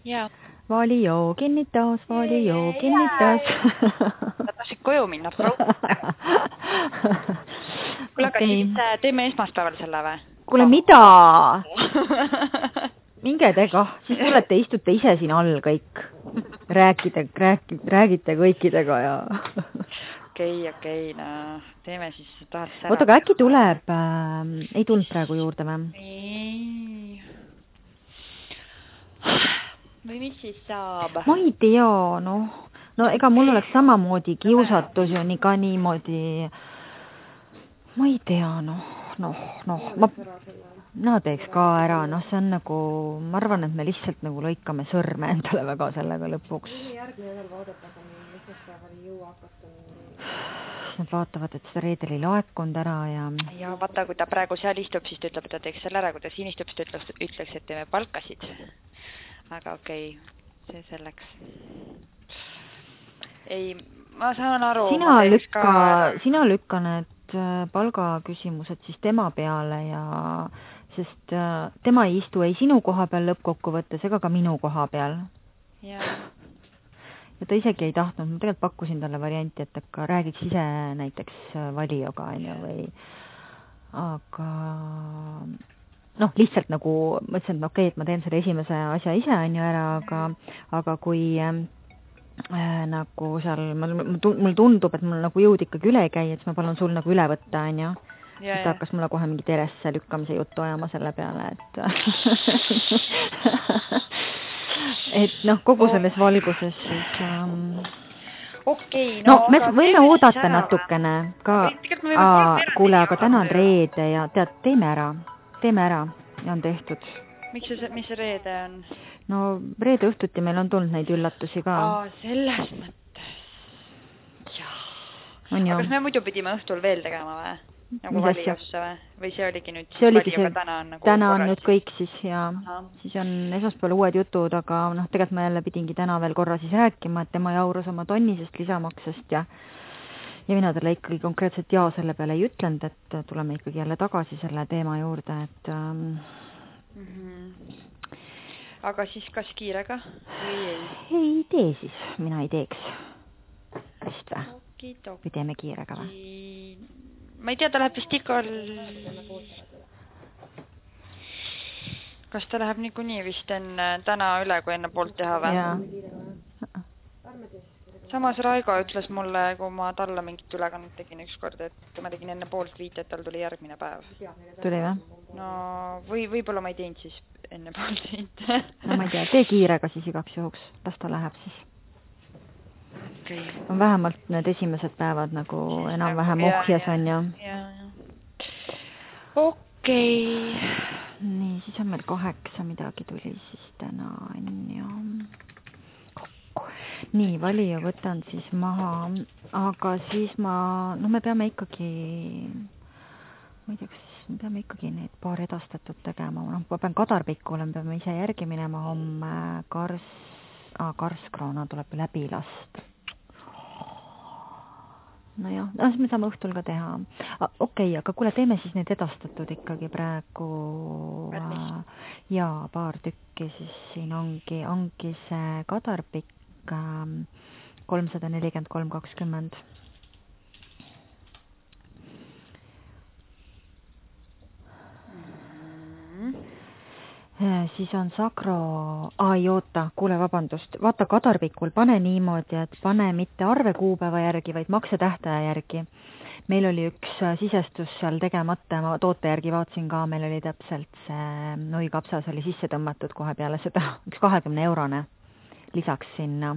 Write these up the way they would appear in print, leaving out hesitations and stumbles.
Jaa. Valio kinnitas. Sa tahtsid koju minna, Frau? Kuule, aga siis teeme esmaspäeval selle või? Kuule, mida? Minge tega, siis tulete istute ise siin all kõik. Räägite kõikidega ja... Okei, no teeme siis tahad sära. Oota, aga äkki tuleb, ei tulnud praegu juurde või? Või mis siis saab? Ma ei tea, no ega mul oleks samamoodi kiusatus ju ka niimoodi, ma ei tea, ma teeks ka ära, see on nagu, ma arvan, et me lihtsalt nagu lõikame sõrme endale väga sellega lõpuks. Nad vaatavad, et seda reedel ei laekunud ära ja... Ja vaata, kui ta praegu seal istub, siis ta ütleb, et ta teeks selle ära, kui ta siin istub, siis ta ütleks, et teeme palkasid. Aga okei, see selleks. Ei, ma saan aru. Sina lükka need palgaküsimused siis tema peale ja... Sest tema ei istu ei sinu koha peal lõppkokkuvõttes ega ka minu koha peal. Ja ta isegi ei tahtnud, ma tegelikult pakkusin talle varianti, et ka räägiks ise näiteks Valioga või aga lihtsalt nagu mõtlesin, et okei, et ma teen selle esimese asja ise ära, aga kui nagu seal mul tundub, et mul nagu jõud ikkagi üle ei käi, et ma palun sul nagu üle võtta, et ta hakkas mulle kohe mingi teresse lükkamise juttu ajama selle peale, et kogu selles valguses siis... Okei, me võime oodata natukene ka... Kuule, aga täna on reede ja tead, teeme ära ja on tehtud. Mis see reede on? No reede õhtuti meil on tulnud neid üllatusi ka. Selles mõttes. Jaa. Aga kas me muidu pidime õhtul veel tegema või? Nagu Valiosse või see oligi nüüd siis Valioga täna on nagu täna on nüüd kõik siis ja siis on esmaspäeval uued jutud, aga tegelikult ma jälle pidingi täna veel korra siis rääkima, et tema jaurus oma tonnisest lisamaksest ja mina talle ikkagi konkreetselt selle peale ei ütlenud, et tuleme ikkagi jälle tagasi selle teema juurde, et Aga siis kas kiirega või ei? Ei tee siis, mina ei teeks vist või? Või teeme kiirega või? Ma ei tea, ta läheb vist ikka... Kas ta läheb niikuinii vist täna üle, kui enne poolt teha või? Jaa. Samas Raigo ütles mulle, kui ma talle mingit ülekannet tegin ükskord, et ma tegin enne poolt 5, et tal tuli järgmine päev. Tuli või? No, võib-olla ma ei teinud siis enne poolt 5. No ma ei tea, tee kiirega siis igaks juhuks, las ta läheb siis. Okay. On vähemalt need esimesed päevad nagu enam-vähem ohjas on ju. Okei. Nii, siis on meil 8 midagi tuli siis täna on ju. Nii, Valio võtan siis maha, aga siis me peame ikkagi, ma ei tea, kas me peame ikkagi need paar edastatud tegema. Ma pean Kadarpikule, me peame ise järgi minema homme Karskroona tuleb läbi last. Nojah, siis me saame õhtul ka teha. Okei, aga kuule, teeme siis need edastatud ikkagi praegu. Jaa, paar tükki siis siin ongi see Kadarpikk 343.20. Siis on Sakro, kuule, vabandust, vaata Kadarpikul pane niimoodi, et pane mitte arve kuupäeva järgi, vaid maksetähtaja järgi. Meil oli üks sisestus seal tegemata, ma toote järgi vaatsin ka, meil oli täpselt see nuikapsas oli sisse tõmmatud kohe peale seda, üks 20 eurone lisaks sinna.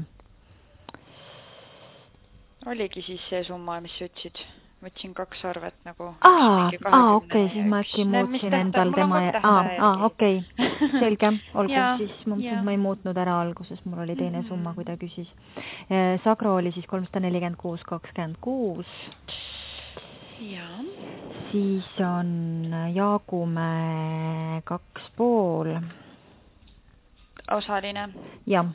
Oligi siis see summa, mis sa ütlesid? Võtsin 2 arvet nagu... okei, siis ma äkki muutsin endal tema... okei, selge, olgu, siis ma ei muutnud ära alguses, mul oli teine summa, kui ta küsis. Sagro oli siis 346.26. Siis on Jaagumäe 2,5. Osaline? Jah.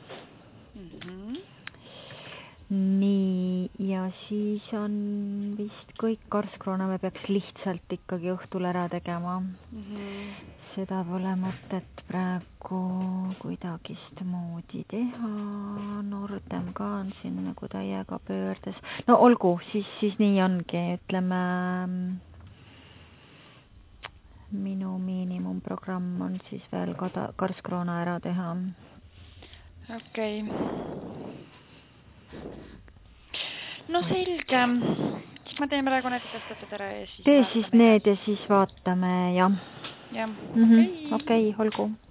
Nii, ja siis on vist kõik Karskroona, me peaks lihtsalt ikkagi õhtul ära tegema. seda pole mõtet praegu kuidagist moodi teha. Nordem ka on siin nagu täiega pöördes. No olgu, siis nii ongi, ütleme, minu miinimumprogramm on siis veel karskroona ära teha. Okei. No selge. Siis ma teen praegu need tõstatud ära ja siis tee siis need ja siis vaatame, jah. Jah, Okei, olgu.